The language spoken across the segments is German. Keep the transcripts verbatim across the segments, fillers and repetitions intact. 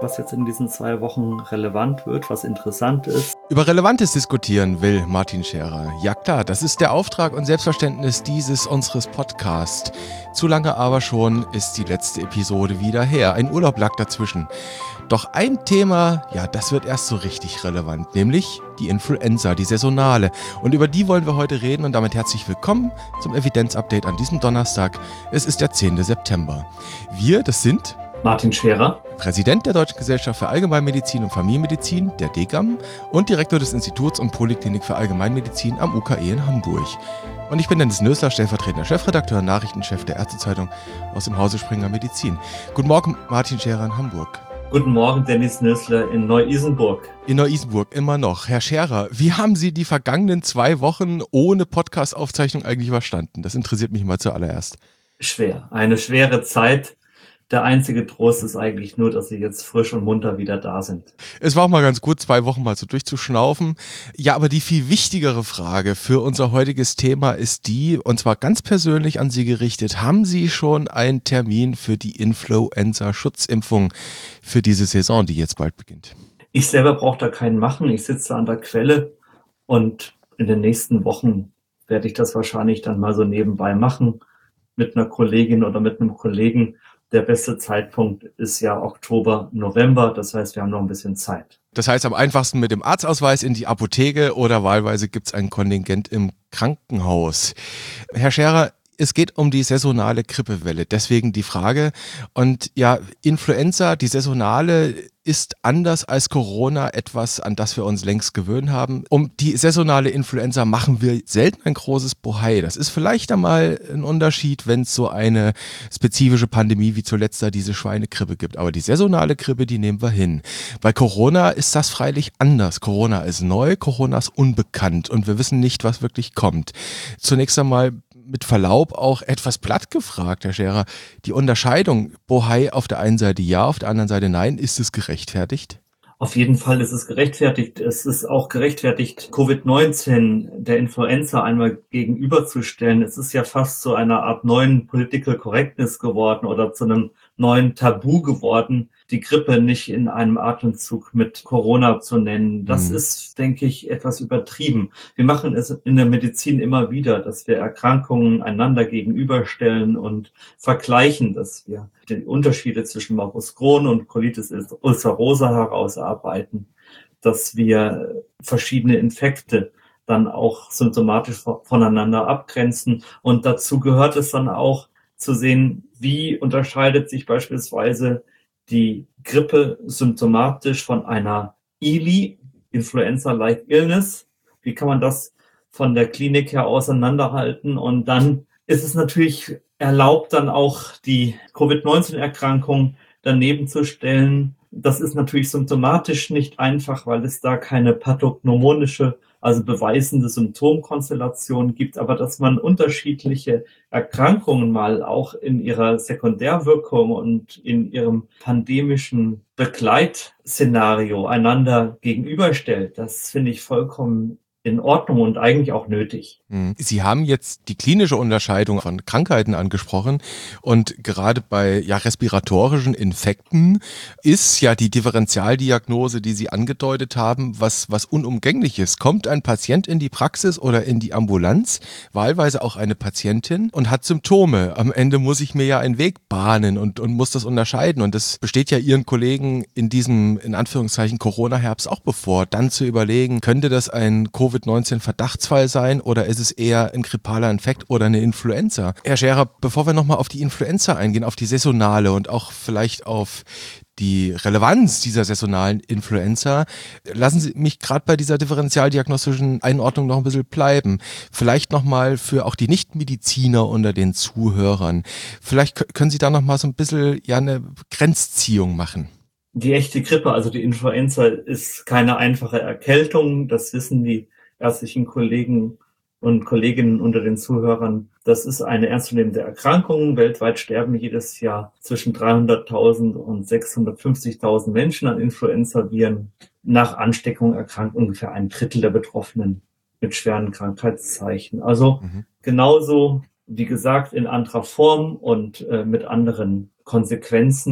was jetzt in diesen zwei Wochen relevant wird, was interessant ist. Über Relevantes diskutieren will Martin Scherer. Ja klar, das ist der Auftrag und Selbstverständnis dieses unseres Podcasts. Zu lange aber schon ist die letzte Episode wieder her. Ein Urlaub lag dazwischen. Doch ein Thema, ja, das wird erst so richtig relevant, nämlich die Influenza, die saisonale. Und über die wollen wir heute reden und damit herzlich willkommen zum Evidenz-Update an diesem Donnerstag. Es ist der zehnte September. Wir, das sind Martin Scherer, Präsident der Deutschen Gesellschaft für Allgemeinmedizin und Familienmedizin, der D G A M, und Direktor des Instituts und Poliklinik für Allgemeinmedizin am U K E in Hamburg. Und ich bin Dennis Nösler, stellvertretender Chefredakteur und Nachrichtenchef der Ärztezeitung aus dem Hause Springer Medizin. Guten Morgen, Martin Scherer in Hamburg. Guten Morgen, Dennis Nösler in Neu-Isenburg. In Neu-Isenburg, immer noch. Herr Scherer, wie haben Sie die vergangenen zwei Wochen ohne Podcast-Aufzeichnung eigentlich überstanden? Das interessiert mich mal zuallererst. Schwer, eine schwere Zeit. Der einzige Trost ist eigentlich nur, dass Sie jetzt frisch und munter wieder da sind. Es war auch mal ganz gut, zwei Wochen mal so durchzuschnaufen. Ja, aber die viel wichtigere Frage für unser heutiges Thema ist die, und zwar ganz persönlich an Sie gerichtet. Haben Sie schon einen Termin für die Influenza-Schutzimpfung für diese Saison, die jetzt bald beginnt? Ich selber brauche da keinen machen. Ich sitze an der Quelle und in den nächsten Wochen werde ich das wahrscheinlich dann mal so nebenbei machen mit einer Kollegin oder mit einem Kollegen. Der beste Zeitpunkt ist ja Oktober, November. Das heißt, wir haben noch ein bisschen Zeit. Das heißt, am einfachsten mit dem Arztausweis in die Apotheke oder wahlweise gibt es ein Kontingent im Krankenhaus. Herr Scherer, es geht um die saisonale Grippewelle, deswegen die Frage. Und ja, Influenza, die saisonale, ist anders als Corona etwas, an das wir uns längst gewöhnt haben. Um die saisonale Influenza machen wir selten ein großes Bohai. Das ist vielleicht einmal ein Unterschied, wenn es so eine spezifische Pandemie wie zuletzt da diese Schweinegrippe gibt. Aber die saisonale Grippe, die nehmen wir hin. Bei Corona ist das freilich anders. Corona ist neu, Corona ist unbekannt und wir wissen nicht, was wirklich kommt. Zunächst einmal mit Verlaub auch etwas platt gefragt, Herr Scherer. Die Unterscheidung Bohai auf der einen Seite ja, auf der anderen Seite nein, ist es gerechtfertigt? Auf jeden Fall ist es gerechtfertigt. Es ist auch gerechtfertigt, Covid neunzehn der Influenza einmal gegenüberzustellen. Es ist ja fast zu einer Art neuen Political Correctness geworden oder zu einem neuen Tabu geworden, die Grippe nicht in einem Atemzug mit Corona zu nennen. Das mhm. ist, denke ich, etwas übertrieben. Wir machen es in der Medizin immer wieder, dass wir Erkrankungen einander gegenüberstellen und vergleichen, dass wir die Unterschiede zwischen Morbus Crohn und Colitis ulcerosa herausarbeiten, dass wir verschiedene Infekte dann auch symptomatisch voneinander abgrenzen. Und dazu gehört es dann auch zu sehen, wie unterscheidet sich beispielsweise die Grippe symptomatisch von einer I L I, Influenza-like Illness. Wie kann man das von der Klinik her auseinanderhalten? Und dann ist es natürlich erlaubt, dann auch die Covid neunzehn Erkrankung daneben zu stellen. Das ist natürlich symptomatisch nicht einfach, weil es da keine pathognomonische, also beweisende Symptomkonstellation gibt, aber dass man unterschiedliche Erkrankungen mal auch in ihrer Sekundärwirkung und in ihrem pandemischen Begleitszenario einander gegenüberstellt, das finde ich vollkommen in Ordnung und eigentlich auch nötig. Sie haben jetzt die klinische Unterscheidung von Krankheiten angesprochen und gerade bei ja, respiratorischen Infekten ist ja die Differentialdiagnose, die Sie angedeutet haben, was, was unumgänglich ist. Kommt ein Patient in die Praxis oder in die Ambulanz, wahlweise auch eine Patientin und hat Symptome. Am Ende muss ich mir ja einen Weg bahnen und, und muss das unterscheiden und das besteht ja Ihren Kollegen in diesem, in Anführungszeichen, Corona-Herbst auch bevor, dann zu überlegen, könnte das ein Covid neunzehn Verdachtsfall sein oder ist es eher ein grippaler Infekt oder eine Influenza? Herr Scherer, bevor wir nochmal auf die Influenza eingehen, auf die saisonale und auch vielleicht auf die Relevanz dieser saisonalen Influenza, lassen Sie mich gerade bei dieser differentialdiagnostischen Einordnung noch ein bisschen bleiben. Vielleicht nochmal für auch die Nichtmediziner unter den Zuhörern. Vielleicht können Sie da nochmal so ein bisschen ja eine Grenzziehung machen. Die echte Grippe, also die Influenza, ist keine einfache Erkältung. Das wissen die ärztlichen Kollegen und Kolleginnen unter den Zuhörern. Das ist eine ernstzunehmende Erkrankung. Weltweit sterben jedes Jahr zwischen dreihunderttausend und sechshundertfünfzigtausend Menschen an Influenza-Viren. Nach Ansteckung erkrankt ungefähr ein Drittel der Betroffenen mit schweren Krankheitszeichen. Also mhm. genauso, wie gesagt, in anderer Form und äh, mit anderen Konsequenzen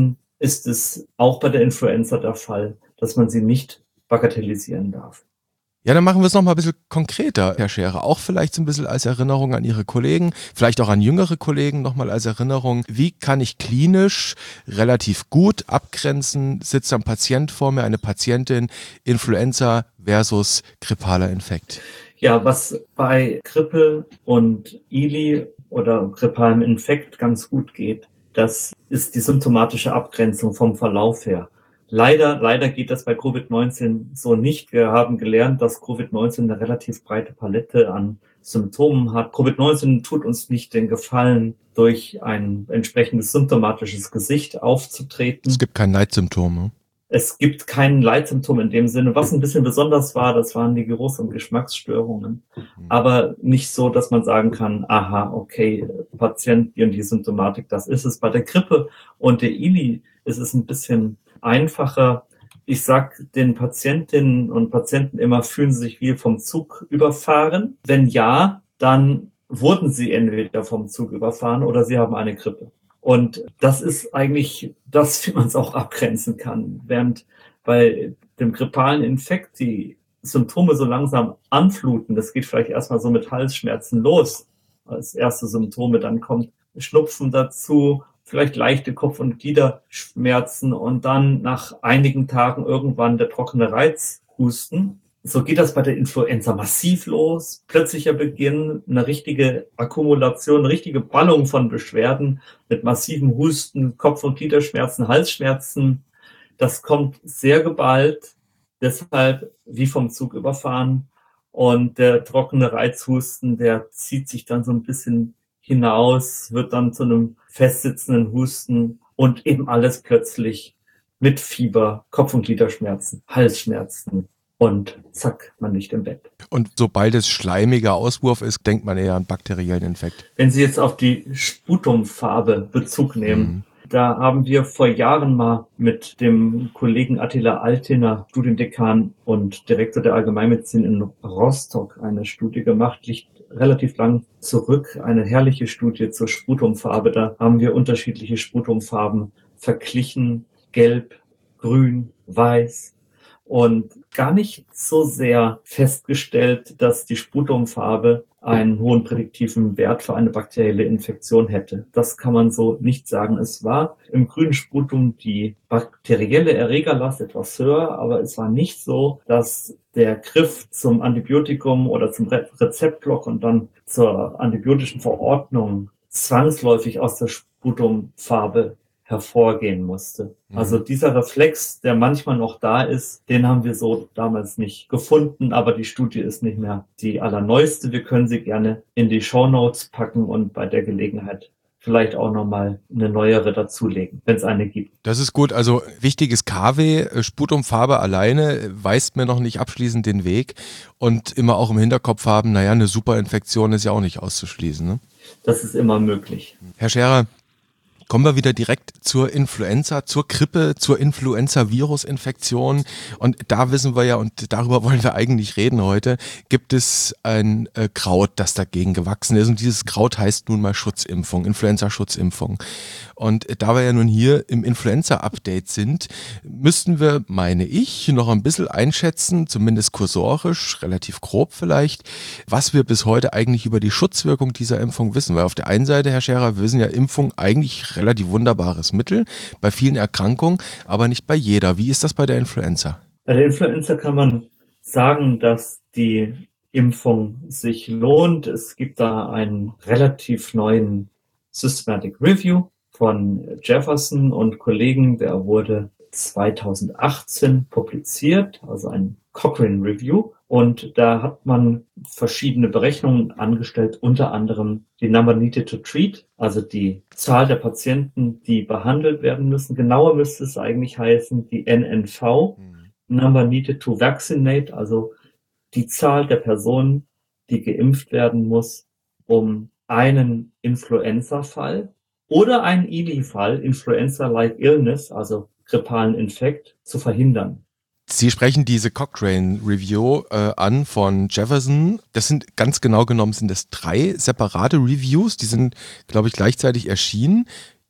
ist es auch bei der Influenza der Fall, dass man sie nicht bagatellisieren darf. Ja, dann machen wir es noch mal ein bisschen konkreter, Herr Scherer. Auch vielleicht so ein bisschen als Erinnerung an Ihre Kollegen, vielleicht auch an jüngere Kollegen noch mal als Erinnerung. Wie kann ich klinisch relativ gut abgrenzen, sitzt ein Patient vor mir, eine Patientin, Influenza versus grippaler Infekt? Ja, was bei Grippe und I L I oder grippalem Infekt ganz gut geht, das ist die symptomatische Abgrenzung vom Verlauf her. Leider, leider geht das bei Covid neunzehn so nicht. Wir haben gelernt, dass Covid neunzehn eine relativ breite Palette an Symptomen hat. Covid neunzehn tut uns nicht den Gefallen, durch ein entsprechendes symptomatisches Gesicht aufzutreten. Es gibt kein Leitsymptom. Ne? Es gibt kein Leitsymptom in dem Sinne. Was ein bisschen besonders war, das waren die Geruchs- und Geschmacksstörungen. Aber nicht so, dass man sagen kann, aha, okay, Patient, die und die Symptomatik, das ist es. Bei der Grippe und der I L I ist es ein bisschen einfacher. Ich sag den Patientinnen und Patienten immer, fühlen sie sich wie vom Zug überfahren? Wenn ja, dann wurden sie entweder vom Zug überfahren oder sie haben eine Grippe. Und das ist eigentlich das, wie man es auch abgrenzen kann. Während bei dem grippalen Infekt die Symptome so langsam anfluten, das geht vielleicht erstmal so mit Halsschmerzen los als erste Symptome, dann kommt Schnupfen dazu, vielleicht leichte Kopf- und Gliederschmerzen und dann nach einigen Tagen irgendwann der trockene Reizhusten. So geht das bei der Influenza massiv los. Plötzlicher Beginn, eine richtige Akkumulation, eine richtige Ballung von Beschwerden mit massivem Husten, Kopf- und Gliederschmerzen, Halsschmerzen. Das kommt sehr geballt, deshalb wie vom Zug überfahren. Und der trockene Reizhusten, der zieht sich dann so ein bisschen hinaus, wird dann zu einem festsitzenden Husten und eben alles plötzlich mit Fieber, Kopf- und Gliederschmerzen, Halsschmerzen und zack, man liegt im Bett. Und sobald es schleimiger Auswurf ist, denkt man eher an bakteriellen Infekt. Wenn Sie jetzt auf die Sputumfarbe Bezug nehmen, mhm. Da haben wir vor Jahren mal mit dem Kollegen Attila Altiner, Studiendekan und Direktor der Allgemeinmedizin in Rostock, eine Studie gemacht, liegt relativ lang zurück, eine herrliche Studie zur Sputumfarbe. Da haben wir unterschiedliche Sputumfarben verglichen, gelb, grün, weiß und gar nicht so sehr festgestellt, dass die Sputumfarbe einen hohen prädiktiven Wert für eine bakterielle Infektion hätte. Das kann man so nicht sagen. Es war im grünen Sputum die bakterielle Erregerlast etwas höher, aber es war nicht so, dass der Griff zum Antibiotikum oder zum Rezeptblock und dann zur antibiotischen Verordnung zwangsläufig aus der Sputumfarbe hervorgehen musste. Also dieser Reflex, der manchmal noch da ist, den haben wir so damals nicht gefunden, aber die Studie ist nicht mehr die allerneueste. Wir können sie gerne in die Shownotes packen und bei der Gelegenheit vielleicht auch nochmal eine neuere dazulegen, wenn es eine gibt. Das ist gut. Also wichtiges K W, Sputumfarbe alleine weist mir noch nicht abschließend den Weg und immer auch im Hinterkopf haben, naja, eine Superinfektion ist ja auch nicht auszuschließen. Ne? Das ist immer möglich. Herr Scherer, kommen wir wieder direkt zur Influenza, zur Grippe, zur Influenza-Virus-Infektion. Und da wissen wir ja, und darüber wollen wir eigentlich reden heute, gibt es ein äh, Kraut, das dagegen gewachsen ist. Und dieses Kraut heißt nun mal Schutzimpfung, Influenza-Schutzimpfung. Und äh, da wir ja nun hier im Influenza-Update sind, müssten wir, meine ich, noch ein bisschen einschätzen, zumindest kursorisch, relativ grob vielleicht, was wir bis heute eigentlich über die Schutzwirkung dieser Impfung wissen. Weil auf der einen Seite, Herr Scherer, wir wissen ja, Impfung eigentlich relativ wunderbares Mittel bei vielen Erkrankungen, aber nicht bei jeder. Wie ist das bei der Influenza? Bei der Influenza kann man sagen, dass die Impfung sich lohnt. Es gibt da einen relativ neuen Systematic Review von Jefferson und Kollegen, der wurde zweitausendachtzehn publiziert, also ein Cochrane Review. Und da hat man verschiedene Berechnungen angestellt, unter anderem die Number Needed to Treat, also die Zahl der Patienten, die behandelt werden müssen. Genauer müsste es eigentlich heißen, die N N V, mhm. Number Needed to Vaccinate, also die Zahl der Personen, die geimpft werden muss, um einen Influenza-Fall oder einen I L I-Fall, Influenza-like Illness, also grippalen Infekt, zu verhindern. Sie sprechen diese Cochrane Review äh, an von Jefferson. Das sind ganz genau genommen sind das drei separate Reviews. Die sind, glaube ich, gleichzeitig erschienen.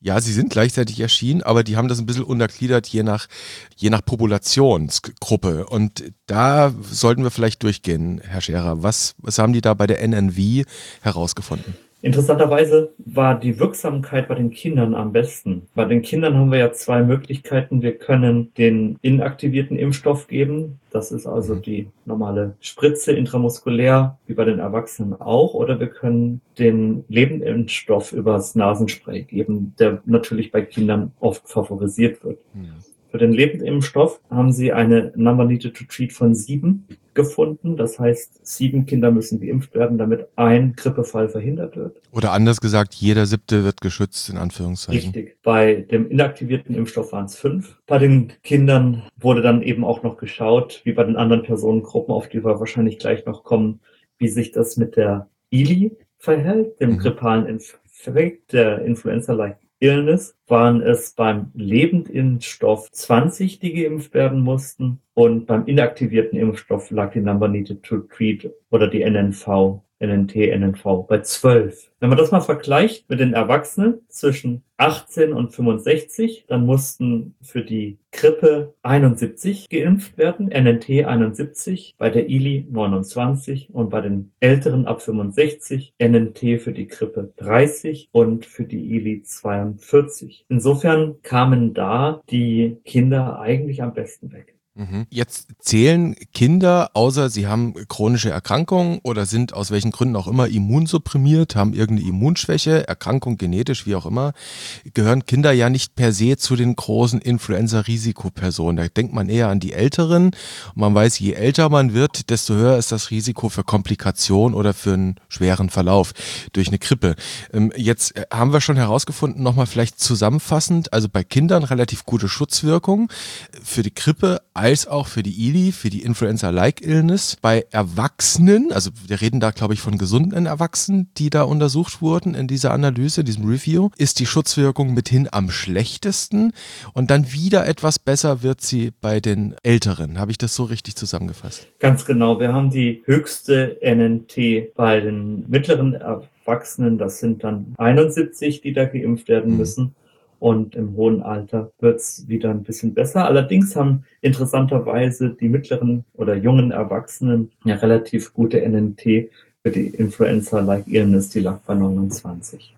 Ja, sie sind gleichzeitig erschienen, aber die haben das ein bisschen untergliedert, je nach, je nach Populationsgruppe. Und da sollten wir vielleicht durchgehen, Herr Scherer. Was, was haben die da bei der N N V herausgefunden? Interessanterweise war die Wirksamkeit bei den Kindern am besten. Bei den Kindern haben wir ja zwei Möglichkeiten. Wir können den inaktivierten Impfstoff geben. Das ist also die normale Spritze intramuskulär, wie bei den Erwachsenen auch. Oder wir können den Lebendimpfstoff übers Nasenspray geben, der natürlich bei Kindern oft favorisiert wird. Ja. Für den Lebendimpfstoff haben sie eine Number needed to treat von sieben gefunden. Das heißt, sieben Kinder müssen geimpft werden, damit ein Grippefall verhindert wird. Oder anders gesagt, jeder siebte wird geschützt, in Anführungszeichen. Richtig. Bei dem inaktivierten Impfstoff waren es fünf. Bei den Kindern wurde dann eben auch noch geschaut, wie bei den anderen Personengruppen, auf die wir wahrscheinlich gleich noch kommen, wie sich das mit der I L I verhält, dem mhm. grippalen Infekt, der Influenza-like Illness, waren es beim Lebendimpfstoff zwanzig, die geimpft werden mussten, und beim inaktivierten Impfstoff lag die Number needed to treat oder die N N V, N N T, N N V bei zwölf. Wenn man das mal vergleicht mit den Erwachsenen zwischen achtzehn und fünfundsechzig, dann mussten für die Grippe einundsiebzig geimpft werden, N N T einundsiebzig, bei der I L I neunundzwanzig und bei den Älteren ab fünfundsechzig N N T für die Grippe dreißig und für die I L I zweiundvierzig. Insofern kamen da die Kinder eigentlich am besten weg. Jetzt zählen Kinder, außer sie haben chronische Erkrankungen oder sind aus welchen Gründen auch immer immunsupprimiert, haben irgendeine Immunschwäche, Erkrankung genetisch, wie auch immer, gehören Kinder ja nicht per se zu den großen Influenza-Risikopersonen. Da denkt man eher an die Älteren. Und man weiß, je älter man wird, desto höher ist das Risiko für Komplikation oder für einen schweren Verlauf durch eine Grippe. Jetzt haben wir schon herausgefunden, nochmal vielleicht zusammenfassend, also bei Kindern relativ gute Schutzwirkung, für die Grippe als auch für die I L I, für die Influenza-like Illness. Bei Erwachsenen, also wir reden da, glaube ich, von gesunden Erwachsenen, die da untersucht wurden in dieser Analyse, in diesem Review, ist die Schutzwirkung mithin am schlechtesten und dann wieder etwas besser wird sie bei den Älteren. Habe ich das so richtig zusammengefasst? Ganz genau. Wir haben die höchste N N T bei den mittleren Erwachsenen. Das sind dann einundsiebzig, die da geimpft werden müssen. Mhm. Und im hohen Alter wird's wieder ein bisschen besser. Allerdings haben interessanterweise die mittleren oder jungen Erwachsenen ja relativ gute N N T für die Influenza-like Illness, die lag bei neunundzwanzig.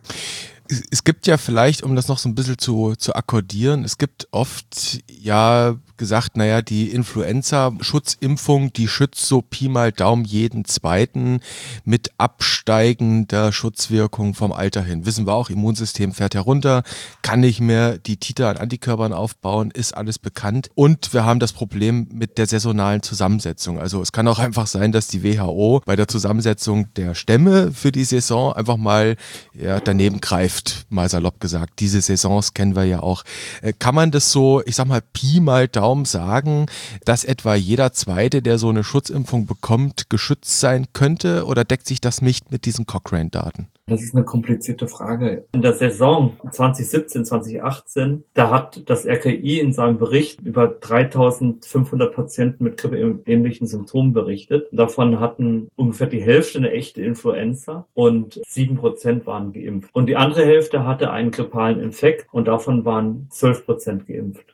Es gibt ja vielleicht, um das noch so ein bisschen zu, zu akkordieren, es gibt oft ja gesagt, naja, die Influenza-Schutzimpfung, die schützt so Pi mal Daumen jeden zweiten mit absteigender Schutzwirkung vom Alter hin. Wissen wir auch, Immunsystem fährt herunter, kann nicht mehr die Titer an Antikörpern aufbauen, ist alles bekannt. Und wir haben das Problem mit der saisonalen Zusammensetzung. Also es kann auch einfach sein, dass die W H O bei der Zusammensetzung der Stämme für die Saison einfach mal ja, daneben greift, mal salopp gesagt. Diese Saisons kennen wir ja auch. Kann man das so, ich sag mal, Pi mal Daumen sagen, dass etwa jeder Zweite, der so eine Schutzimpfung bekommt, geschützt sein könnte, oder deckt sich das nicht mit diesen Cochrane-Daten? Das ist eine komplizierte Frage. In der Saison zwanzig siebzehn, zwanzig achtzehn, da hat das R K I in seinem Bericht über dreitausendfünfhundert Patienten mit grippeähnlichen Symptomen berichtet. Davon hatten ungefähr die Hälfte eine echte Influenza und sieben Prozent waren geimpft. Und die andere Hälfte hatte einen grippalen Infekt und davon waren zwölf Prozent geimpft.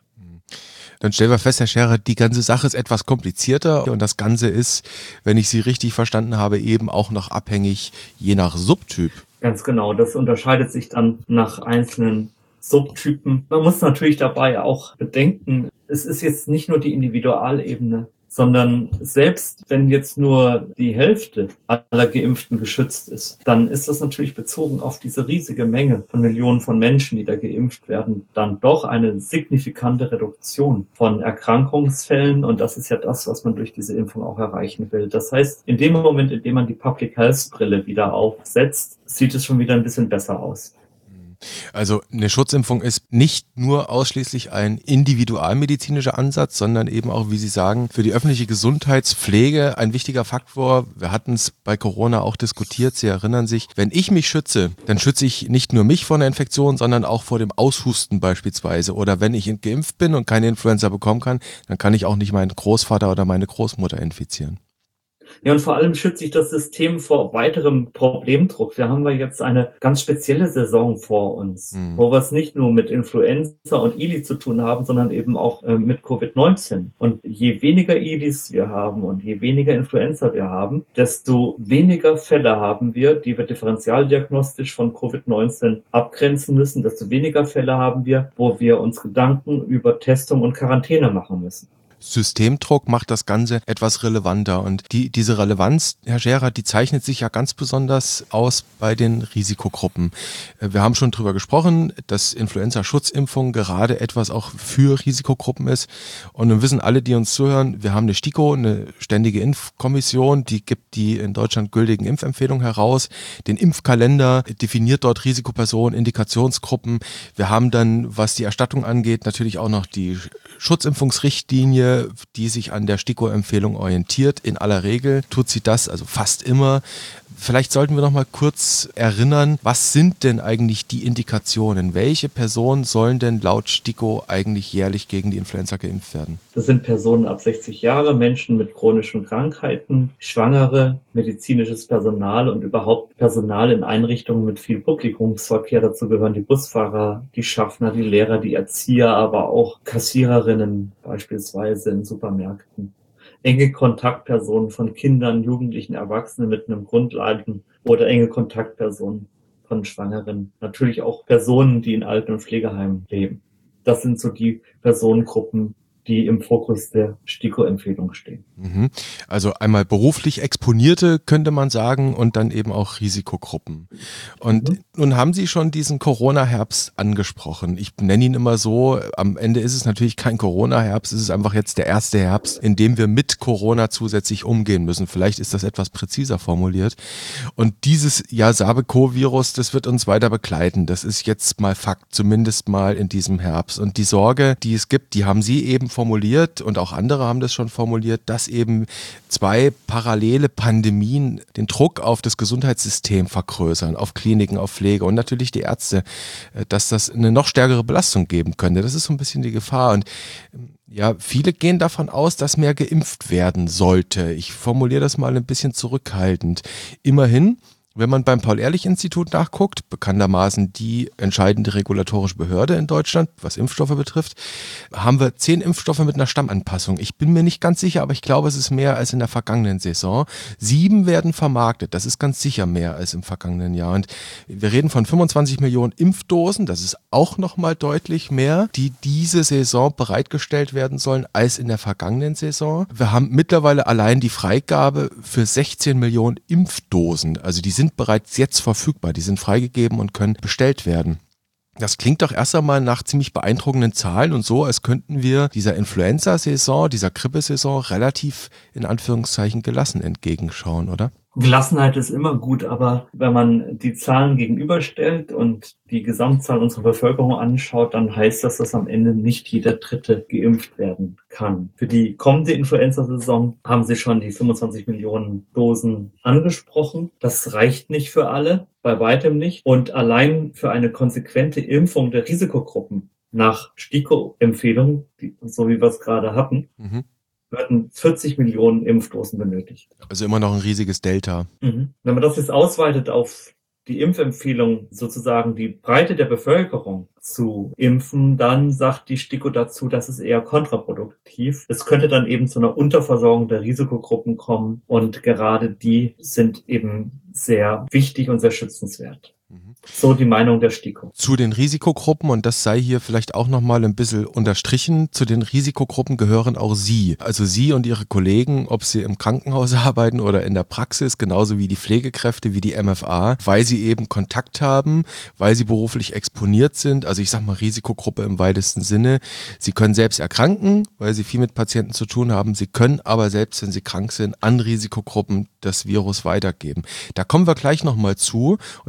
Dann stellen wir fest, Herr Scherer, die ganze Sache ist etwas komplizierter und das Ganze ist, wenn ich Sie richtig verstanden habe, eben auch noch abhängig je nach Subtyp. Ganz genau, das unterscheidet sich dann nach einzelnen Subtypen. Man muss natürlich dabei auch bedenken, es ist jetzt nicht nur die Individualebene, sondern selbst wenn jetzt nur die Hälfte aller Geimpften geschützt ist, dann ist das natürlich bezogen auf diese riesige Menge von Millionen von Menschen, die da geimpft werden, dann doch eine signifikante Reduktion von Erkrankungsfällen. Und das ist ja das, was man durch diese Impfung auch erreichen will. Das heißt, in dem Moment, in dem man die Public Health Brille wieder aufsetzt, sieht es schon wieder ein bisschen besser aus. Also eine Schutzimpfung ist nicht nur ausschließlich ein individualmedizinischer Ansatz, sondern eben auch, wie Sie sagen, für die öffentliche Gesundheitspflege ein wichtiger Faktor. Wir hatten es bei Corona auch diskutiert, Sie erinnern sich, wenn ich mich schütze, dann schütze ich nicht nur mich vor einer Infektion, sondern auch vor dem Aushusten beispielsweise. Oder wenn ich geimpft bin und keine Influenza bekommen kann, dann kann ich auch nicht meinen Großvater oder meine Großmutter infizieren. Ja, und vor allem schützt sich das System vor weiterem Problemdruck. Wir haben ja jetzt eine ganz spezielle Saison vor uns, Mhm. wo wir es nicht nur mit Influenza und I L I zu tun haben, sondern eben auch äh, mit Covid neunzehn. Und je weniger I L Is wir haben und je weniger Influenza wir haben, desto weniger Fälle haben wir, die wir differentialdiagnostisch von Covid neunzehn abgrenzen müssen, desto weniger Fälle haben wir, wo wir uns Gedanken über Testung und Quarantäne machen müssen. Systemdruck macht das Ganze etwas relevanter. Und die, diese Relevanz, Herr Scherer, die zeichnet sich ja ganz besonders aus bei den Risikogruppen. Wir haben schon drüber gesprochen, dass Influenza-Schutzimpfung gerade etwas auch für Risikogruppen ist. Und wir wissen alle, die uns zuhören, wir haben eine STIKO, eine ständige Impfkommission, die gibt die in Deutschland gültigen Impfempfehlungen heraus. Den Impfkalender definiert dort Risikopersonen, Indikationsgruppen. Wir haben dann, was die Erstattung angeht, natürlich auch noch die Schutzimpfungsrichtlinie, die sich an der STIKO-Empfehlung orientiert. In aller Regel tut sie das, also fast immer. Vielleicht sollten wir noch mal kurz erinnern, was sind denn eigentlich die Indikationen? Welche Personen sollen denn laut STIKO eigentlich jährlich gegen die Influenza geimpft werden? Das sind Personen ab sechzig Jahre, Menschen mit chronischen Krankheiten, Schwangere, medizinisches Personal und überhaupt Personal in Einrichtungen mit viel Publikumsverkehr. Dazu gehören die Busfahrer, die Schaffner, die Lehrer, die Erzieher, aber auch Kassiererinnen beispielsweise in Supermärkten. Enge Kontaktpersonen von Kindern, Jugendlichen, Erwachsenen mit einem Grundleiden oder enge Kontaktpersonen von Schwangeren. Natürlich auch Personen, die in Alten- und Pflegeheimen leben. Das sind so die Personengruppen, die im Fokus der STIKO-Empfehlung stehen. Also einmal beruflich Exponierte, könnte man sagen, und dann eben auch Risikogruppen. Und mhm. nun haben Sie schon diesen Corona-Herbst angesprochen. Ich nenne ihn immer so, am Ende ist es natürlich kein Corona-Herbst, es ist einfach jetzt der erste Herbst, in dem wir mit Corona zusätzlich umgehen müssen. Vielleicht ist das etwas präziser formuliert. Und dieses ja, SARS-CoV-Virus, das wird uns weiter begleiten. Das ist jetzt mal Fakt, zumindest mal in diesem Herbst. Und die Sorge, die es gibt, die haben Sie eben formuliert und auch andere haben das schon formuliert, dass eben zwei parallele Pandemien den Druck auf das Gesundheitssystem vergrößern, auf Kliniken, auf Pflege und natürlich die Ärzte, dass das eine noch stärkere Belastung geben könnte. Das ist so ein bisschen die Gefahr. Und ja, viele gehen davon aus, dass mehr geimpft werden sollte. Ich formuliere das mal ein bisschen zurückhaltend. Immerhin, wenn man beim Paul-Ehrlich-Institut nachguckt, bekanntermaßen die entscheidende regulatorische Behörde in Deutschland, was Impfstoffe betrifft, haben wir zehn Impfstoffe mit einer Stammanpassung. Ich bin mir nicht ganz sicher, aber ich glaube, es ist mehr als in der vergangenen Saison. Sieben werden vermarktet. Das ist ganz sicher mehr als im vergangenen Jahr. Und wir reden von fünfundzwanzig Millionen Impfdosen. Das ist auch nochmal deutlich mehr, die diese Saison bereitgestellt werden sollen als in der vergangenen Saison. Wir haben mittlerweile allein die Freigabe für sechzehn Millionen Impfdosen. Also die sind bereits jetzt verfügbar, die sind freigegeben und können bestellt werden. Das klingt doch erst einmal nach ziemlich beeindruckenden Zahlen und so, als könnten wir dieser Influenza-Saison, dieser Grippesaison relativ in Anführungszeichen gelassen entgegenschauen, oder? Gelassenheit ist immer gut, aber wenn man die Zahlen gegenüberstellt und die Gesamtzahl unserer Bevölkerung anschaut, dann heißt das, dass am Ende nicht jeder Dritte geimpft werden kann. Für die kommende Influenza-Saison haben Sie schon die fünfundzwanzig Millionen Dosen angesprochen. Das reicht nicht für alle, bei weitem nicht. Und allein für eine konsequente Impfung der Risikogruppen nach STIKO-Empfehlung, so wie wir es gerade hatten, mhm. werden vierzig Millionen Impfdosen benötigt. Also immer noch ein riesiges Delta. Mhm. Wenn man das jetzt ausweitet auf die Impfempfehlung, sozusagen die Breite der Bevölkerung zu impfen, dann sagt die STIKO dazu, das ist eher kontraproduktiv. Es könnte dann eben zu einer Unterversorgung der Risikogruppen kommen und gerade die sind eben sehr wichtig und sehr schützenswert. So die Meinung der STIKO. Zu den Risikogruppen, und das sei hier vielleicht auch nochmal ein bisschen unterstrichen, zu den Risikogruppen gehören auch Sie. Also Sie und Ihre Kollegen, ob Sie im Krankenhaus arbeiten oder in der Praxis, genauso wie die Pflegekräfte, wie die M F A, weil Sie eben Kontakt haben, weil Sie beruflich exponiert sind. Also ich sag mal Risikogruppe im weitesten Sinne. Sie können selbst erkranken, weil Sie viel mit Patienten zu tun haben. Sie können aber selbst, wenn Sie krank sind, an Risikogruppen das Virus weitergeben. Da kommen wir gleich nochmal zu und dann schauen wir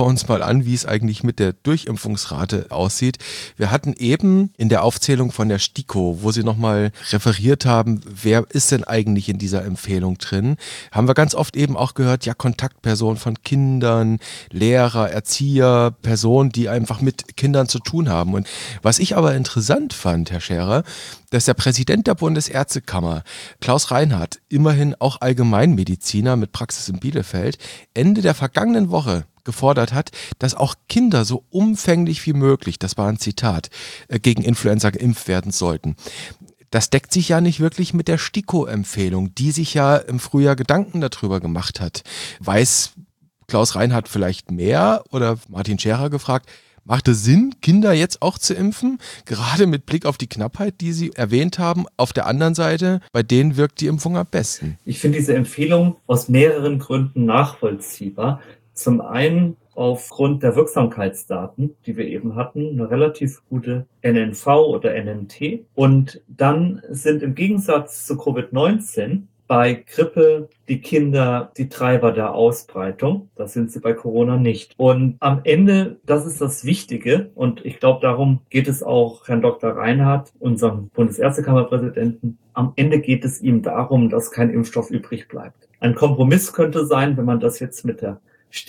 wir uns mal an, wie es eigentlich mit der Durchimpfungsrate aussieht. Wir hatten eben in der Aufzählung von der STIKO, wo Sie nochmal referiert haben, wer ist denn eigentlich in dieser Empfehlung drin, haben wir ganz oft eben auch gehört, ja, Kontaktpersonen von Kindern, Lehrer, Erzieher, Personen, die einfach mit Kindern zu tun haben. Und was ich aber interessant fand, Herr Scherer, dass der Präsident der Bundesärztekammer, Klaus Reinhardt, immerhin auch Allgemeinmediziner mit Praxis in Bielefeld, Ende der vergangenen Woche gefordert hat, dass auch Kinder so umfänglich wie möglich, das war ein Zitat, gegen Influenza geimpft werden sollten. Das deckt sich ja nicht wirklich mit der STIKO-Empfehlung, die sich ja im Frühjahr Gedanken darüber gemacht hat. Weiß Klaus Reinhardt vielleicht mehr oder Martin Scherer gefragt, macht es Sinn, Kinder jetzt auch zu impfen? Gerade mit Blick auf die Knappheit, die Sie erwähnt haben. Auf der anderen Seite, bei denen wirkt die Impfung am besten. Ich finde diese Empfehlung aus mehreren Gründen nachvollziehbar. Zum einen aufgrund der Wirksamkeitsdaten, die wir eben hatten, eine relativ gute N N V oder N N T. Und dann sind im Gegensatz zu Covid neunzehn bei Grippe die Kinder die Treiber der Ausbreitung. Das sind sie bei Corona nicht. Und am Ende, das ist das Wichtige, und ich glaube, darum geht es auch Herrn Doktor Reinhardt, unserem Bundesärztekammerpräsidenten, am Ende geht es ihm darum, dass kein Impfstoff übrig bleibt. Ein Kompromiss könnte sein, wenn man das jetzt mit der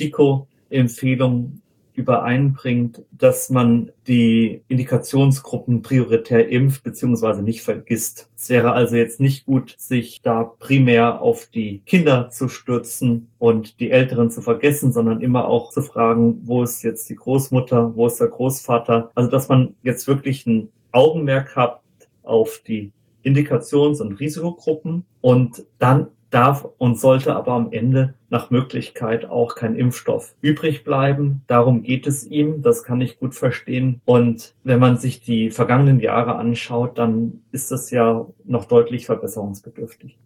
STIKO-Empfehlung übereinbringt, dass man die Indikationsgruppen prioritär impft bzw. nicht vergisst. Es wäre also jetzt nicht gut, sich da primär auf die Kinder zu stürzen und die Älteren zu vergessen, sondern immer auch zu fragen, wo ist jetzt die Großmutter, wo ist der Großvater? Also dass man jetzt wirklich ein Augenmerk hat auf die Indikations- und Risikogruppen und dann darf und sollte aber am Ende nach Möglichkeit auch kein Impfstoff übrig bleiben. Darum geht es ihm, das kann ich gut verstehen. Und wenn man sich die vergangenen Jahre anschaut, dann ist das ja noch deutlich verbesserungsbedürftig.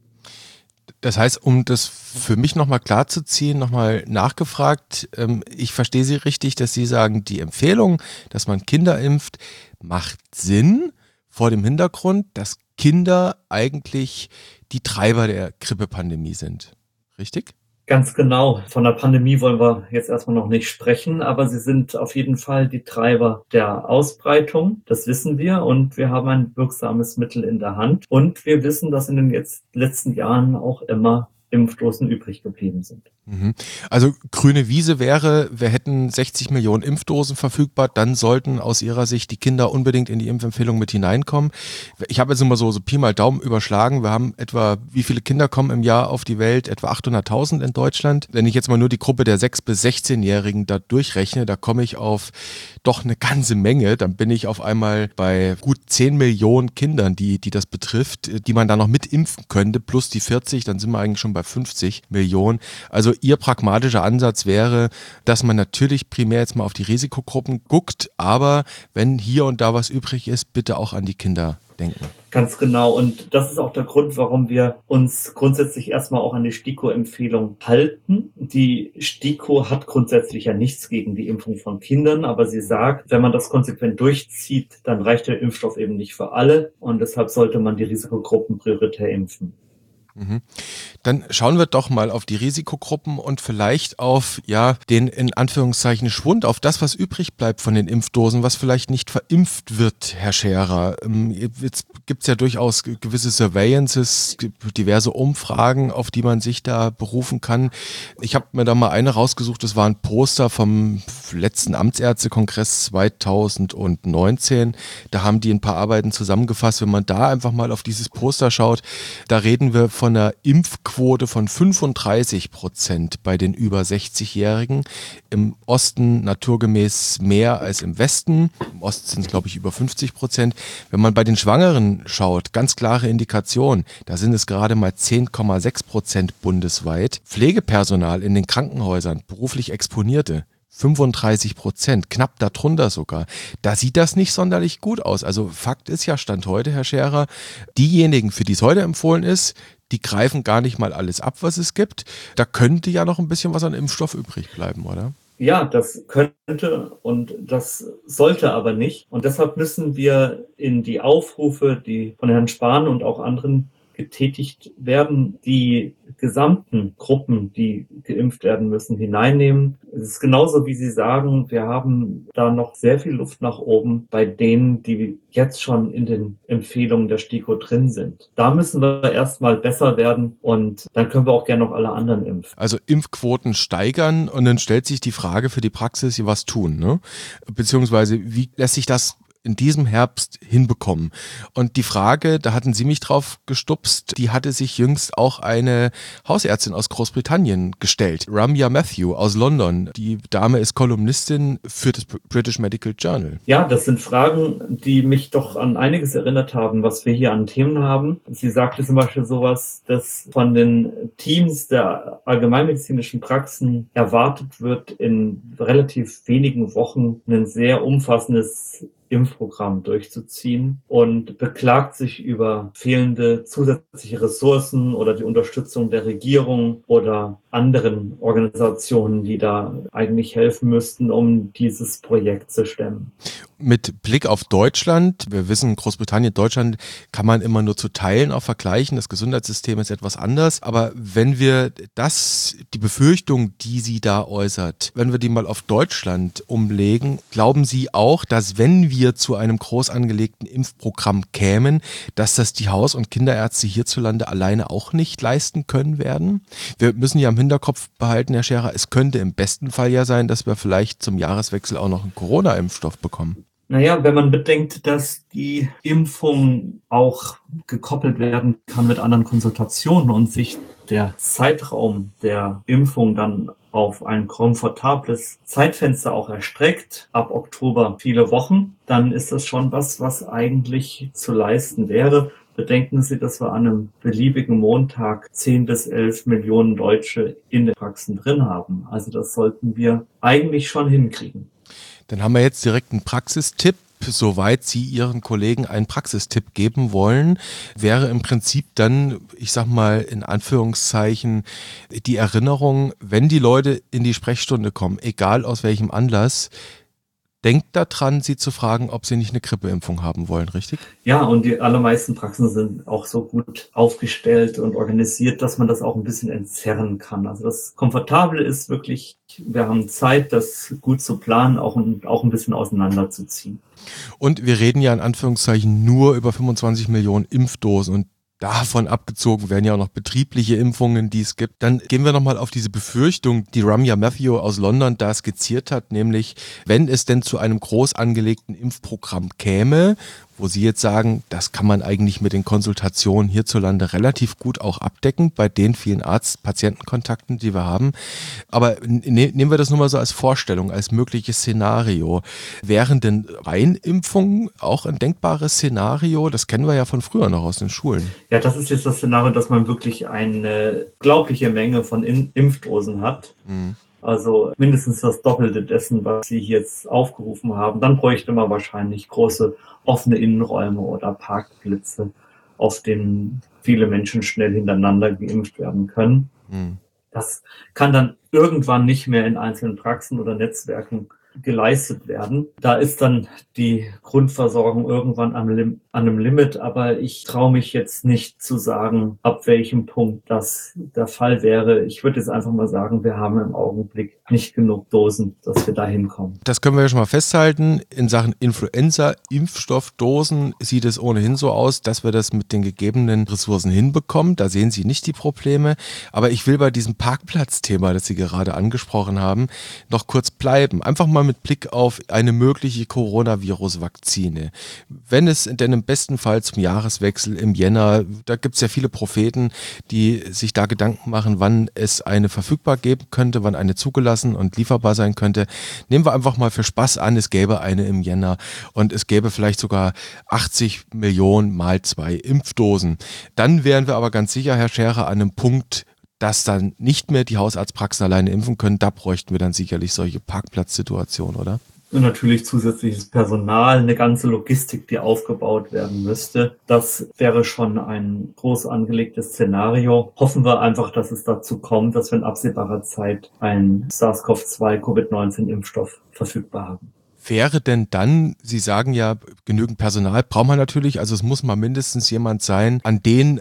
Das heißt, um das für mich nochmal klarzuziehen, nochmal nachgefragt, ich verstehe Sie richtig, dass Sie sagen, die Empfehlung, dass man Kinder impft, macht Sinn vor dem Hintergrund, dass Kinder eigentlich die Treiber der Grippepandemie sind. Richtig? Ganz genau. Von der Pandemie wollen wir jetzt erstmal noch nicht sprechen, aber sie sind auf jeden Fall die Treiber der Ausbreitung. Das wissen wir und wir haben ein wirksames Mittel in der Hand. Und wir wissen, dass in den jetzt letzten Jahren auch immer Impfdosen übrig geblieben sind. Also grüne Wiese wäre, wir hätten sechzig Millionen Impfdosen verfügbar, dann sollten aus Ihrer Sicht die Kinder unbedingt in die Impfempfehlung mit hineinkommen. Ich habe jetzt immer so, so Pi mal Daumen überschlagen, wir haben etwa, wie viele Kinder kommen im Jahr auf die Welt? Etwa achthunderttausend in Deutschland. Wenn ich jetzt mal nur die Gruppe der sechs- bis sechzehnjährigen da durchrechne, da komme ich auf doch eine ganze Menge, dann bin ich auf einmal bei gut zehn Millionen Kindern, die, die das betrifft, die man da noch mit impfen könnte, plus die vierzig, dann sind wir eigentlich schon bei fünfzig Millionen. Also Ihr pragmatischer Ansatz wäre, dass man natürlich primär jetzt mal auf die Risikogruppen guckt, aber wenn hier und da was übrig ist, bitte auch an die Kinder denken. Ganz genau. Und das ist auch der Grund, warum wir uns grundsätzlich erstmal auch an die STIKO-Empfehlung halten. Die STIKO hat grundsätzlich ja nichts gegen die Impfung von Kindern, aber sie sagt, wenn man das konsequent durchzieht, dann reicht der Impfstoff eben nicht für alle und deshalb sollte man die Risikogruppen prioritär impfen. Dann schauen wir doch mal auf die Risikogruppen und vielleicht auf ja den in Anführungszeichen Schwund, auf das, was übrig bleibt von den Impfdosen, was vielleicht nicht verimpft wird, Herr Scherer. Jetzt gibt es ja durchaus gewisse Surveillances, diverse Umfragen, auf die man sich da berufen kann. Ich habe mir da mal eine rausgesucht, das war ein Poster vom letzten Amtsärztekongress zweitausendneunzehn. Da haben die ein paar Arbeiten zusammengefasst. Wenn man da einfach mal auf dieses Poster schaut, da reden wir von einer Impfquote von fünfunddreißig Prozent bei den über sechzigjährigen. Im Osten naturgemäß mehr als im Westen. Im Osten sind es, glaube ich, über fünfzig Prozent. Wenn man bei den Schwangeren schaut, ganz klare Indikation, da sind es gerade mal zehn Komma sechs Prozent bundesweit. Pflegepersonal in den Krankenhäusern, beruflich Exponierte, fünfunddreißig Prozent, knapp darunter sogar. Da sieht das nicht sonderlich gut aus. Also Fakt ist ja, Stand heute, Herr Scherer, diejenigen, für die es heute empfohlen ist, die greifen gar nicht mal alles ab, was es gibt. Da könnte ja noch ein bisschen was an Impfstoff übrig bleiben, oder? Ja, das könnte und das sollte aber nicht. Und deshalb müssen wir in die Aufrufe, die von Herrn Spahn und auch anderen getätigt werden, die gesamten Gruppen, die geimpft werden müssen, hineinnehmen. Es ist genauso, wie Sie sagen, wir haben da noch sehr viel Luft nach oben bei denen, die jetzt schon in den Empfehlungen der STIKO drin sind. Da müssen wir erstmal besser werden und dann können wir auch gerne noch alle anderen impfen. Also Impfquoten steigern und dann stellt sich die Frage für die Praxis, was tun, ne? Beziehungsweise wie lässt sich das in diesem Herbst hinbekommen? Und die Frage, da hatten Sie mich drauf gestupst, die hatte sich jüngst auch eine Hausärztin aus Großbritannien gestellt, Ramya Mathew aus London. Die Dame ist Kolumnistin für das British Medical Journal. Ja, das sind Fragen, die mich doch an einiges erinnert haben, was wir hier an Themen haben. Sie sagte zum Beispiel sowas, dass von den Teams der allgemeinmedizinischen Praxen erwartet wird, in relativ wenigen Wochen ein sehr umfassendes Impfprogramm durchzuziehen und beklagt sich über fehlende zusätzliche Ressourcen oder die Unterstützung der Regierung oder anderen Organisationen, die da eigentlich helfen müssten, um dieses Projekt zu stemmen. Mit Blick auf Deutschland, wir wissen, Großbritannien, Deutschland kann man immer nur zu Teilen auch vergleichen. Das Gesundheitssystem ist etwas anders. Aber wenn wir das, die Befürchtung, die sie da äußert, wenn wir die mal auf Deutschland umlegen, glauben Sie auch, dass wenn wir zu einem groß angelegten Impfprogramm kämen, dass das die Haus- und Kinderärzte hierzulande alleine auch nicht leisten können werden? Wir müssen ja im Hinterkopf behalten, Herr Scherer, es könnte im besten Fall ja sein, dass wir vielleicht zum Jahreswechsel auch noch einen Corona-Impfstoff bekommen. Naja, wenn man bedenkt, dass die Impfung auch gekoppelt werden kann mit anderen Konsultationen und sich der Zeitraum der Impfung dann auf ein komfortables Zeitfenster auch erstreckt, ab Oktober viele Wochen, dann ist das schon was, was eigentlich zu leisten wäre. Bedenken Sie, dass wir an einem beliebigen Montag zehn bis elf Millionen Deutsche in den Praxen drin haben. Also das sollten wir eigentlich schon hinkriegen. Dann haben wir jetzt direkt einen Praxistipp. Soweit Sie Ihren Kollegen einen Praxistipp geben wollen, wäre im Prinzip dann, ich sag mal in Anführungszeichen, die Erinnerung, wenn die Leute in die Sprechstunde kommen, egal aus welchem Anlass, denkt daran, Sie zu fragen, ob Sie nicht eine Grippeimpfung haben wollen, richtig? Ja, und die allermeisten Praxen sind auch so gut aufgestellt und organisiert, dass man das auch ein bisschen entzerren kann. Also das Komfortable ist wirklich, wir haben Zeit, das gut zu planen, auch, auch ein bisschen auseinanderzuziehen. Und wir reden ja in Anführungszeichen nur über fünfundzwanzig Millionen Impfdosen und davon abgezogen werden ja auch noch betriebliche Impfungen, die es gibt. Dann gehen wir nochmal auf diese Befürchtung, die Ramya Mathew aus London da skizziert hat, nämlich wenn es denn zu einem groß angelegten Impfprogramm käme, wo Sie jetzt sagen, das kann man eigentlich mit den Konsultationen hierzulande relativ gut auch abdecken, bei den vielen Arzt-Patienten-Kontakten, die wir haben. Aber ne, nehmen wir das nur mal so als Vorstellung, als mögliches Szenario. Wären denn Reinimpfungen auch ein denkbares Szenario? Das kennen wir ja von früher noch aus den Schulen. Ja, das ist jetzt das Szenario, dass man wirklich eine unglaubliche Menge von In- Impfdosen hat. Mhm. Also mindestens das Doppelte dessen, was Sie jetzt aufgerufen haben. Dann bräuchte man wahrscheinlich große offene Innenräume oder Parkplätze, auf denen viele Menschen schnell hintereinander geimpft werden können. Mhm. Das kann dann irgendwann nicht mehr in einzelnen Praxen oder Netzwerken geleistet werden. Da ist dann die Grundversorgung irgendwann am Lim- an einem Limit, aber ich traue mich jetzt nicht zu sagen, ab welchem Punkt das der Fall wäre. Ich würde jetzt einfach mal sagen, wir haben im Augenblick nicht genug Dosen, dass wir da hinkommen. Das können wir ja schon mal festhalten. In Sachen Influenza-Impfstoffdosen sieht es ohnehin so aus, dass wir das mit den gegebenen Ressourcen hinbekommen. Da sehen Sie nicht die Probleme. Aber ich will bei diesem Parkplatzthema, das Sie gerade angesprochen haben, noch kurz bleiben. Einfach mal mit Blick auf eine mögliche Coronavirus-Vakzine. Wenn es denn im besten Fall zum Jahreswechsel im Jänner, da gibt es ja viele Propheten, die sich da Gedanken machen, wann es eine verfügbar geben könnte, wann eine zugelassen und lieferbar sein könnte. Nehmen wir einfach mal für Spaß an, es gäbe eine im Jänner und es gäbe vielleicht sogar achtzig Millionen mal zwei Impfdosen. Dann wären wir aber ganz sicher, Herr Scherer, an einem Punkt, dass dann nicht mehr die Hausarztpraxen alleine impfen können, da bräuchten wir dann sicherlich solche Parkplatzsituationen, oder? Und natürlich zusätzliches Personal, eine ganze Logistik, die aufgebaut werden müsste. Das wäre schon ein groß angelegtes Szenario. Hoffen wir einfach, dass es dazu kommt, dass wir in absehbarer Zeit einen SARS-C o V zwei Covid neunzehn Impfstoff verfügbar haben. Wäre denn dann, Sie sagen ja, genügend Personal braucht man natürlich, also es muss mal mindestens jemand sein, an den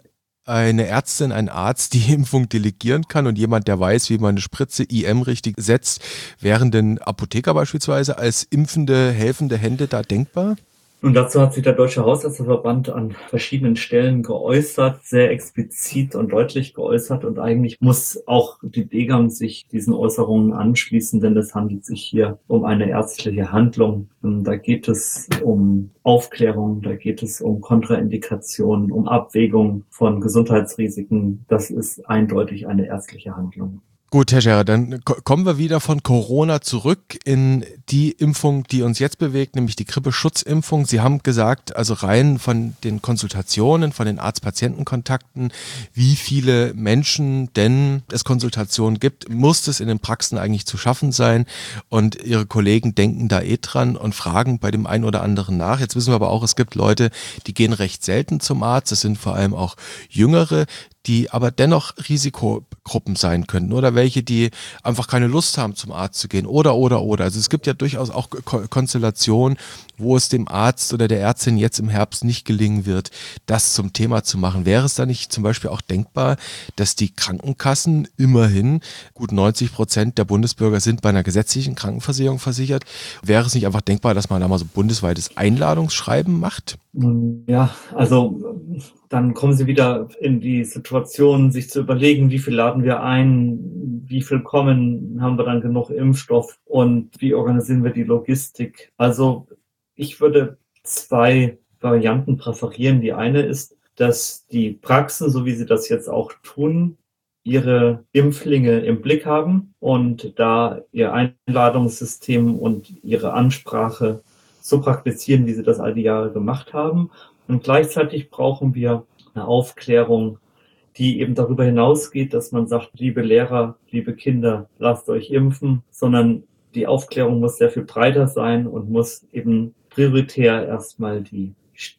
eine Ärztin, ein Arzt die Impfung delegieren kann und jemand, der weiß, wie man eine Spritze I M richtig setzt, wären denn Apotheker beispielsweise als impfende, helfende Hände da denkbar? Und dazu hat sich der Deutsche Hausärzteverband an verschiedenen Stellen geäußert, sehr explizit und deutlich geäußert. Und eigentlich muss auch die Degam sich diesen Äußerungen anschließen, denn es handelt sich hier um eine ärztliche Handlung. Und da geht es um Aufklärung, da geht es um Kontraindikationen, um Abwägung von Gesundheitsrisiken. Das ist eindeutig eine ärztliche Handlung. Gut, Herr Scherer, dann kommen wir wieder von Corona zurück in die Impfung, die uns jetzt bewegt, nämlich die Grippeschutzimpfung. Sie haben gesagt, also rein von den Konsultationen, von den Arzt-Patienten-Kontakten, wie viele Menschen denn es Konsultationen gibt, muss es in den Praxen eigentlich zu schaffen sein. Und Ihre Kollegen denken da eh dran und fragen bei dem einen oder anderen nach. Jetzt wissen wir aber auch, es gibt Leute, die gehen recht selten zum Arzt. Es sind vor allem auch Jüngere, die aber dennoch Risikogruppen sein könnten oder welche, die einfach keine Lust haben, zum Arzt zu gehen oder, oder, oder. Also es gibt ja durchaus auch Ko- Konstellationen, wo es dem Arzt oder der Ärztin jetzt im Herbst nicht gelingen wird, das zum Thema zu machen. Wäre es da nicht zum Beispiel auch denkbar, dass die Krankenkassen immerhin, gut neunzig Prozent der Bundesbürger sind bei einer gesetzlichen Krankenversicherung versichert, wäre es nicht einfach denkbar, dass man da mal so bundesweites Einladungsschreiben macht? Ja, also dann kommen Sie wieder in die Situation, sich zu überlegen, wie viel laden wir ein, wie viel kommen, haben wir dann genug Impfstoff und wie organisieren wir die Logistik. Also ich würde zwei Varianten präferieren. Die eine ist, dass die Praxen, so wie sie das jetzt auch tun, ihre Impflinge im Blick haben und da ihr Einladungssystem und ihre Ansprache so praktizieren, wie sie das all die Jahre gemacht haben. Und gleichzeitig brauchen wir eine Aufklärung, die eben darüber hinausgeht, dass man sagt, liebe Lehrer, liebe Kinder, lasst euch impfen, sondern die Aufklärung muss sehr viel breiter sein und muss eben prioritär erstmal die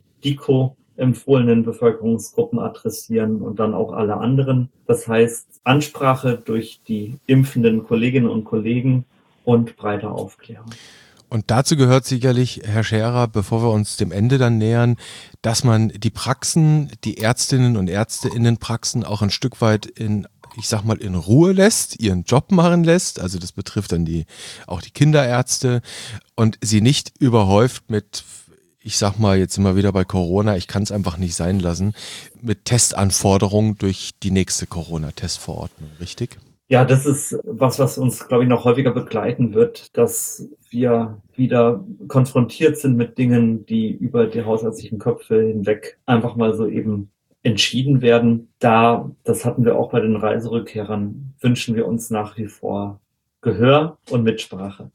STIKO empfohlenen Bevölkerungsgruppen adressieren und dann auch alle anderen. Das heißt, Ansprache durch die impfenden Kolleginnen und Kollegen und breite Aufklärung. Und dazu gehört sicherlich, Herr Scherer, bevor wir uns dem Ende dann nähern, dass man die Praxen, die Ärztinnen und Ärzte in den Praxen auch ein Stück weit in, ich sag mal, in Ruhe lässt, ihren Job machen lässt. Also das betrifft dann die, auch die Kinderärzte und sie nicht überhäuft mit, ich sag mal jetzt immer wieder bei Corona, ich kann es einfach nicht sein lassen, mit Testanforderungen durch die nächste Corona-Testverordnung, richtig? Ja, das ist was, was uns, glaube ich, noch häufiger begleiten wird, dass wir wieder konfrontiert sind mit Dingen, die über die hausärztlichen Köpfe hinweg einfach mal so eben entschieden werden. Da, das hatten wir auch bei den Reiserückkehrern, wünschen wir uns nach wie vor Gehör und Mitsprache.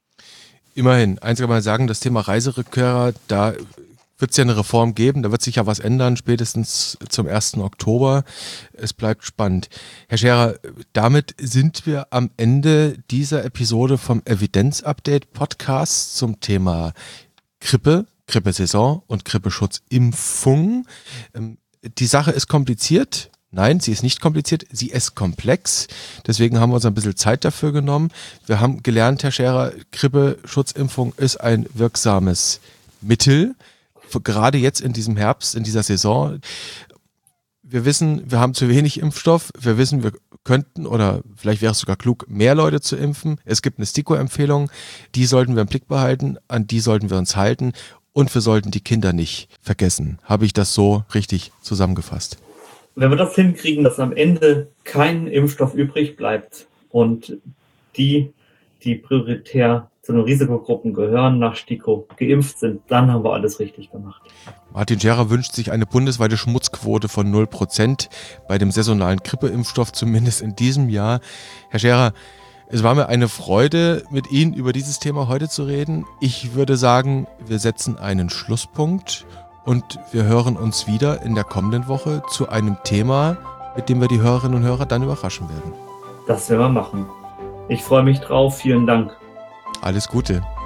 Immerhin, eins kann man sagen, das Thema Reiserückkehrer, da wird es ja eine Reform geben, da wird sich ja was ändern, spätestens zum ersten Oktober. Es bleibt spannend. Herr Scherer, damit sind wir am Ende dieser Episode vom Evidenz-Update-Podcast zum Thema Grippe, Grippesaison und Grippeschutzimpfung. Die Sache ist kompliziert. Nein, sie ist nicht kompliziert, sie ist komplex. Deswegen haben wir uns ein bisschen Zeit dafür genommen. Wir haben gelernt, Herr Scherer, Grippeschutzimpfung ist ein wirksames Mittel. Gerade jetzt in diesem Herbst, in dieser Saison. Wir wissen, wir haben zu wenig Impfstoff. Wir wissen, wir könnten oder vielleicht wäre es sogar klug, mehr Leute zu impfen. Es gibt eine STIKO-Empfehlung, die sollten wir im Blick behalten, an die sollten wir uns halten und wir sollten die Kinder nicht vergessen. Habe ich das so richtig zusammengefasst? Wenn wir das hinkriegen, dass am Ende kein Impfstoff übrig bleibt und die, die prioritär zu den Risikogruppen gehören, nach STIKO geimpft sind, dann haben wir alles richtig gemacht. Martin Scherer wünscht sich eine bundesweite Schmutzquote von null Prozent bei dem saisonalen Grippeimpfstoff, zumindest in diesem Jahr. Herr Scherer, es war mir eine Freude, mit Ihnen über dieses Thema heute zu reden. Ich würde sagen, wir setzen einen Schlusspunkt und wir hören uns wieder in der kommenden Woche zu einem Thema, mit dem wir die Hörerinnen und Hörer dann überraschen werden. Das werden wir machen. Ich freue mich drauf. Vielen Dank. Alles Gute.